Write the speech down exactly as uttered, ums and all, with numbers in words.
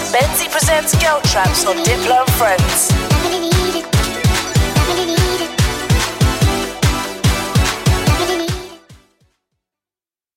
Benzi presents Girl Traps on Diplo and Friends.